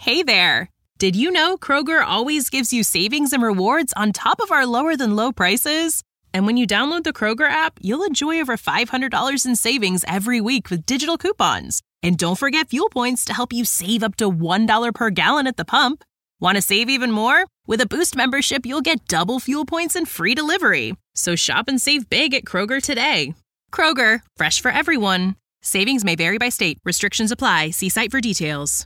Hey there! Did you know Kroger always gives you savings and rewards on top of our lower-than-low prices? And when you download the Kroger app, you'll enjoy over $500 in savings every week with digital coupons. And don't forget fuel points to help you save up to $1 per gallon at the pump. Want to save even more? With a Boost membership, you'll get double fuel points and free delivery. So shop and save big at Kroger today. Kroger, fresh for everyone. Savings may vary by state. Restrictions apply. See site for details.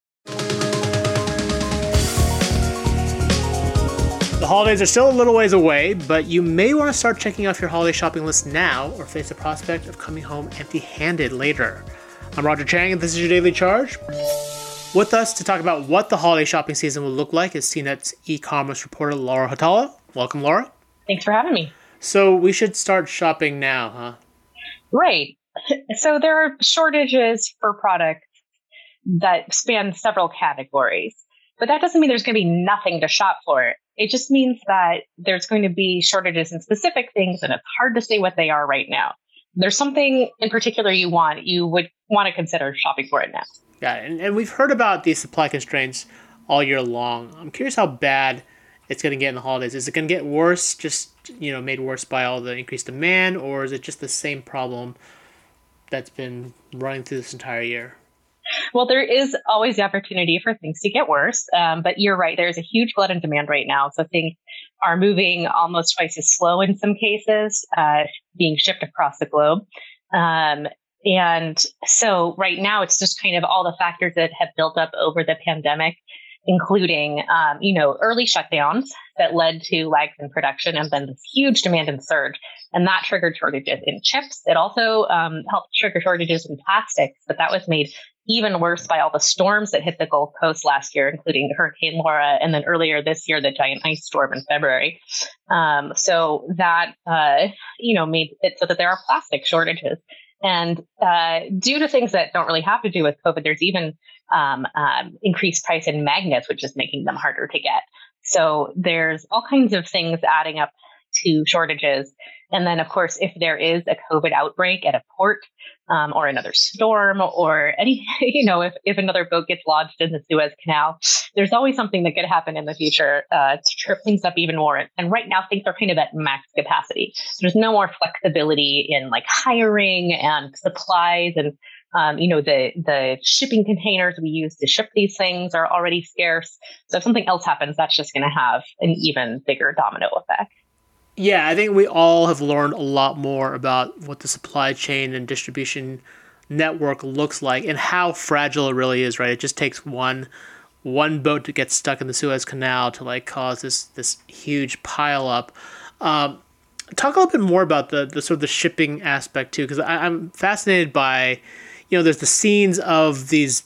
The holidays are still a little ways away, but you may want to start checking off your holiday shopping list now or face the prospect of coming home empty-handed later. I'm Roger Chang, and this is your Daily Charge. With us to talk about what the holiday shopping season will look like is CNET's e-commerce reporter Laura Hatala. Welcome, Laura. Thanks for having me. So we should start shopping now, huh? Right. So there are shortages for products that span several categories, but that doesn't mean there's going to be nothing to shop for. It just means that there's going to be shortages in specific things, and it's hard to say what they are right now. There's something in particular you would want to consider shopping for it now. Yeah, and we've heard about these supply constraints all year long. I'm curious how bad it's going to get in the holidays. Is it going to get worse, just made worse by all the increased demand, or is it just the same problem that's been running through this entire year? Well, there is always the opportunity for things to get worse, but you're right. There's a huge glut in demand right now. So things are moving almost twice as slow in some cases, being shipped across the globe. And so right now, it's just kind of all the factors that have built up over the pandemic, including, early shutdowns that led to lags in production and then this huge demand and surge. And that triggered shortages in chips. It also helped trigger shortages in plastics, but that was made even worse by all the storms that hit the Gulf Coast last year, including Hurricane Laura, and then earlier this year, the giant ice storm in February. So that, made it so that there are plastic shortages. And due to things that don't really have to do with COVID, there's even increased price in magnets, which is making them harder to get. So there's all kinds of things adding up to shortages. And then, of course, if there is a COVID outbreak at a port or another storm or any, if another boat gets lodged in the Suez Canal, there's always something that could happen in the future to trip things up even more. And right now, things are kind of at max capacity. There's no more flexibility in hiring and supplies and the shipping containers we use to ship these things are already scarce. So if something else happens, that's just going to have an even bigger domino effect. Yeah, I think we all have learned a lot more about what the supply chain and distribution network looks like and how fragile it really is, right? It just takes one boat to get stuck in the Suez Canal to cause this huge pile up. Talk a little bit more about the sort of the shipping aspect too, because I'm fascinated by, there's the scenes of these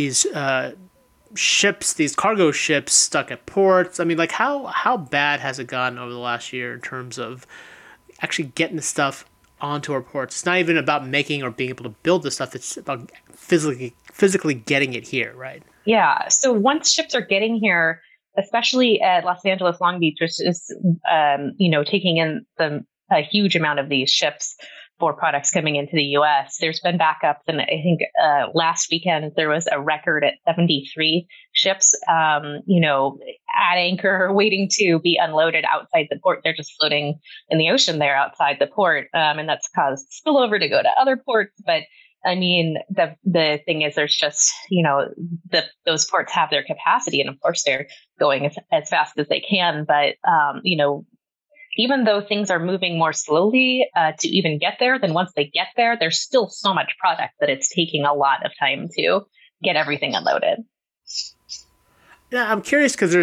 ships, these cargo ships stuck at ports. I mean, how bad has it gotten over the last year in terms of actually getting the stuff onto our ports? It's not even about making or being able to build the stuff. It's about physically getting it here, right? Yeah. So once ships are getting here, especially at Los Angeles Long Beach, which is, taking in a huge amount of these ships for products coming into the U.S. There's been backups, and I think last weekend there was a record at 73 ships, at anchor, waiting to be unloaded outside the port. They're just floating in the ocean there outside the port, and that's caused spillover to go to other ports. But I mean, the thing is, there's just those ports have their capacity, and of course they're going as fast as they can. But even though things are moving more slowly to even get there, then once they get there, there's still so much product that it's taking a lot of time to get everything unloaded. Yeah, I'm curious because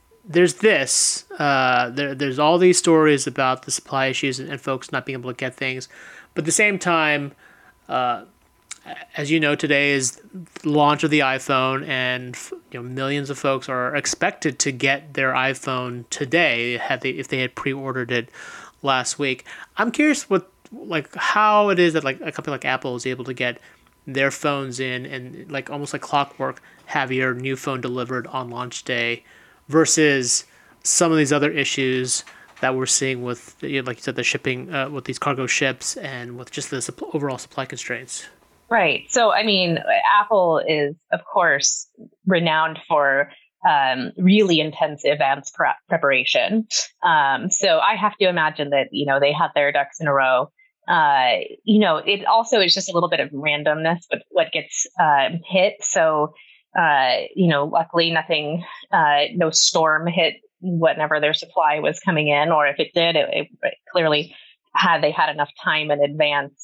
there's all these stories about the supply issues and folks not being able to get things, but at the same time, as you know, today is the launch of the iPhone, and millions of folks are expected to get their iPhone today if they had pre-ordered it last week. I'm curious how it is that a company like Apple is able to get their phones in and almost like clockwork have your new phone delivered on launch day versus some of these other issues that we're seeing with, like you said, the shipping with these cargo ships and with just the overall supply constraints. Right. So, I mean, Apple is, of course, renowned for really intense advanced preparation. So I have to imagine that, they had their ducks in a row. It also is just a little bit of randomness with what gets hit. So, luckily nothing, no storm hit whenever their supply was coming in, or if it did, it clearly they had enough time in advance.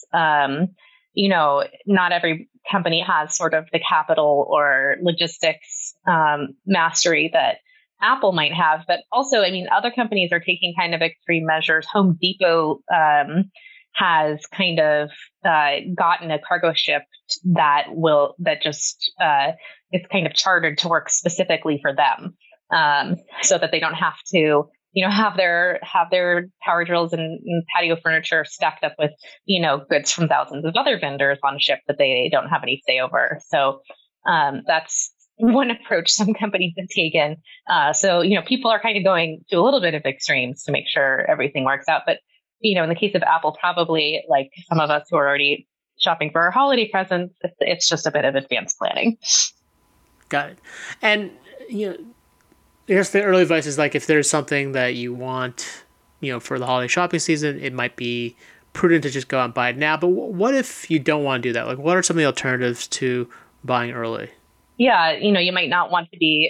Not every company has sort of the capital or logistics mastery that Apple might have. But also, I mean, other companies are taking kind of extreme measures. Home Depot has kind of gotten a cargo ship it's kind of chartered to work specifically for them, so that they don't have to have their power drills and patio furniture stacked up with, goods from thousands of other vendors on a ship that they don't have any say over. So that's one approach some companies have taken. So people are kind of going to a little bit of extremes to make sure everything works out. But, in the case of Apple, probably like some of us who are already shopping for our holiday presents, it's just a bit of advanced planning. Got it. And, I guess the early advice is like if there's something that you want, for the holiday shopping season, it might be prudent to just go out and buy it now. But what if you don't want to do that? Like, what are some of the alternatives to buying early? Yeah, you might not want to be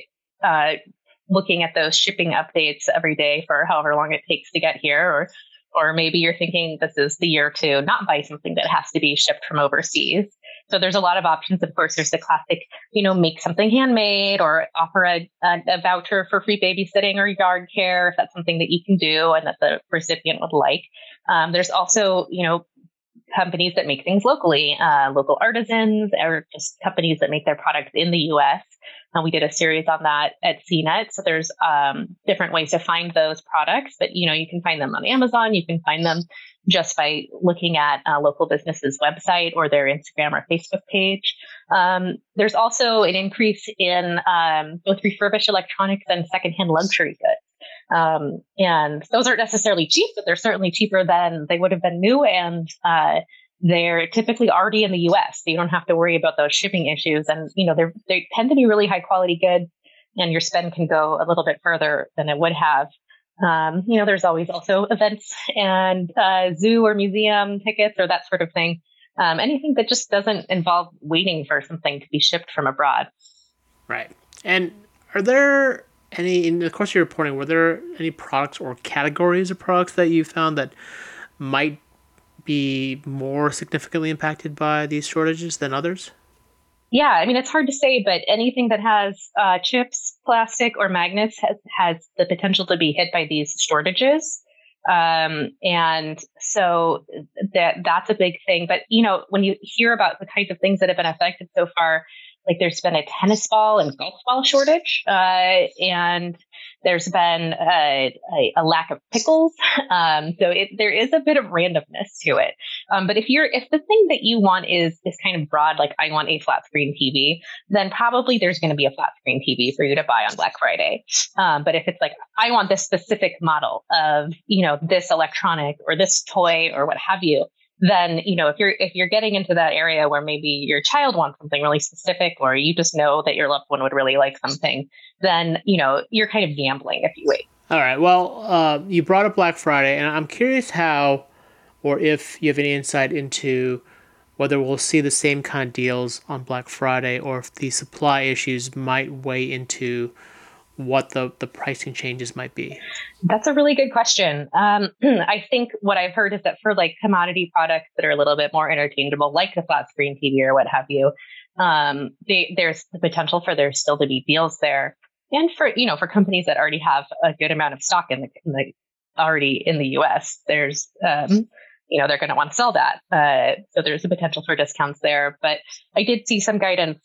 looking at those shipping updates every day for however long it takes to get here, or maybe you're thinking this is the year to not buy something that has to be shipped from overseas. So there's a lot of options. Of course, there's the classic, make something handmade or offer a voucher for free babysitting or yard care if that's something that you can do and that the recipient would like. There's also, companies that make things locally, local artisans, or just companies that make their products in the U.S. We did a series on that at CNET. So there's different ways to find those products, but you can find them on Amazon. You can find them just by looking at a local business's website or their Instagram or Facebook page. There's also an increase in both refurbished electronics and secondhand luxury goods. And those aren't necessarily cheap, but they're certainly cheaper than they would have been new. And they're typically already in the US, so you don't have to worry about those shipping issues. And, they tend to be really high quality goods, and your spend can go a little bit further than it would have. There's always also events and zoo or museum tickets or that sort of thing. Anything that just doesn't involve waiting for something to be shipped from abroad. Right. And are there in the course of your reporting, were there any products or categories of products that you found that might be more significantly impacted by these shortages than others? Yeah, I mean, it's hard to say, but anything that has chips, plastic, or magnets has the potential to be hit by these shortages. And so that's a big thing. But, when you hear about the kinds of things that have been affected so far, like there's been a tennis ball and golf ball shortage, and there's been a lack of pickles. So there is a bit of randomness to it. But if the thing that you want is kind of broad, like I want a flat screen TV, then probably there's going to be a flat screen TV for you to buy on Black Friday. But if it's like, I want this specific model of, this electronic or this toy or what have you, then, if you're getting into that area where maybe your child wants something really specific, or you just know that your loved one would really like something, then, you're kind of gambling if you wait. All right. Well, you brought up Black Friday, and I'm curious how, or if you have any insight into whether we'll see the same kind of deals on Black Friday, or if the supply issues might weigh into what the pricing changes might be. That's a really good question. I think what I've heard is that for like commodity products that are a little bit more interchangeable, like the flat screen TV or what have you, there's the potential for there still to be deals there. And for companies that already have a good amount of stock already in the US, there's, they're going to want to sell that. So there's a potential for discounts there. But I did see some guidance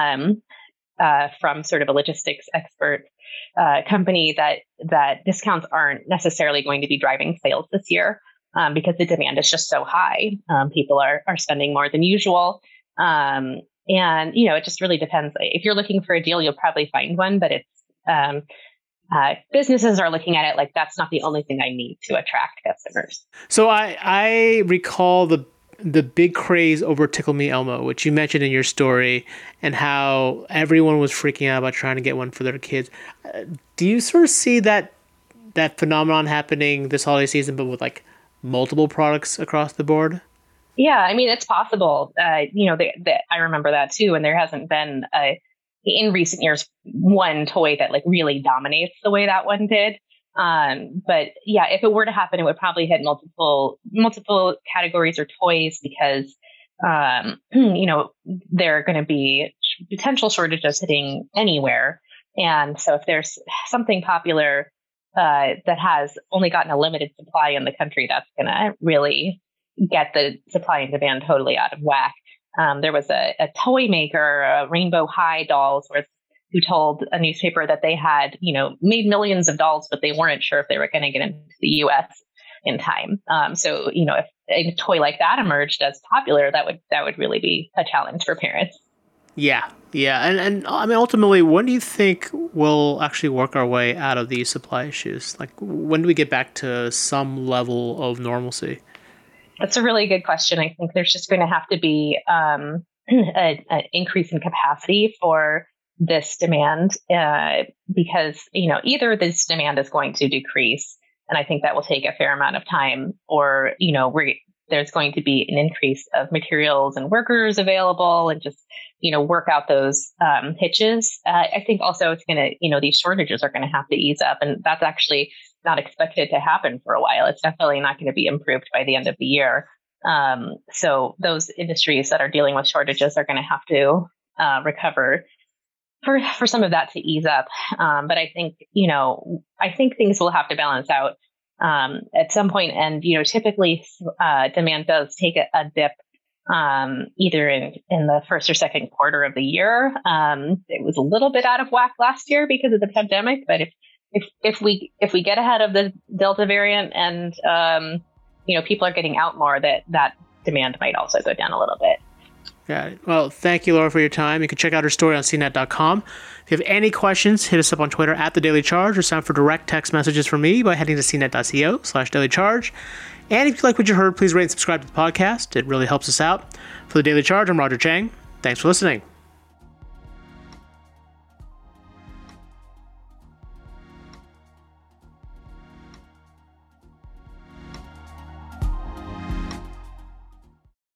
from sort of a logistics expert company that discounts aren't necessarily going to be driving sales this year because the demand is just so high. People are spending more than usual. And, it just really depends. If you're looking for a deal, you'll probably find one, but it's businesses are looking at it like that's not the only thing I need to attract customers. So I recall the the big craze over Tickle Me Elmo, which you mentioned in your story, and how everyone was freaking out about trying to get one for their kids. Do you sort of see that phenomenon happening this holiday season, but with like multiple products across the board? Yeah, I mean, it's possible. I remember that too. And there hasn't been in recent years one toy that like really dominates the way that one did. But yeah, if it were to happen, it would probably hit multiple categories or toys because, there are going to be potential shortages hitting anywhere. And so if there's something popular that has only gotten a limited supply in the country, that's going to really get the supply and demand totally out of whack. There was a toy maker, Rainbow High Dolls, who told a newspaper that they had, made millions of dolls, but they weren't sure if they were going to get into the U.S. in time. So, if a toy like that emerged as popular, that would really be a challenge for parents. Yeah. And I mean, ultimately, when do you think we'll actually work our way out of these supply issues? Like, when do we get back to some level of normalcy? That's a really good question. I think there's just going to have to be an increase in capacity for this demand because, either this demand is going to decrease, and I think that will take a fair amount of time, or, there's going to be an increase of materials and workers available and just, work out those hitches. I think also it's going to, these shortages are going to have to ease up, and that's actually not expected to happen for a while. It's definitely not going to be improved by the end of the year. So those industries that are dealing with shortages are going to have to recover for some of that to ease up. But I think, I think things will have to balance out at some point. And, typically demand does take a dip either in the first or second quarter of the year. It was a little bit out of whack last year because of the pandemic, but if we get ahead of the Delta variant and, people are getting out more, that demand might also go down a little bit. Got it. Well, thank you, Laura, for your time. You can check out her story on CNET.com. If you have any questions, hit us up on Twitter @TheDailyCharge or sign up for direct text messages from me by heading to CNET.co/dailycharge. And if you like what you heard, please rate and subscribe to the podcast. It really helps us out. For The Daily Charge, I'm Roger Chang. Thanks for listening.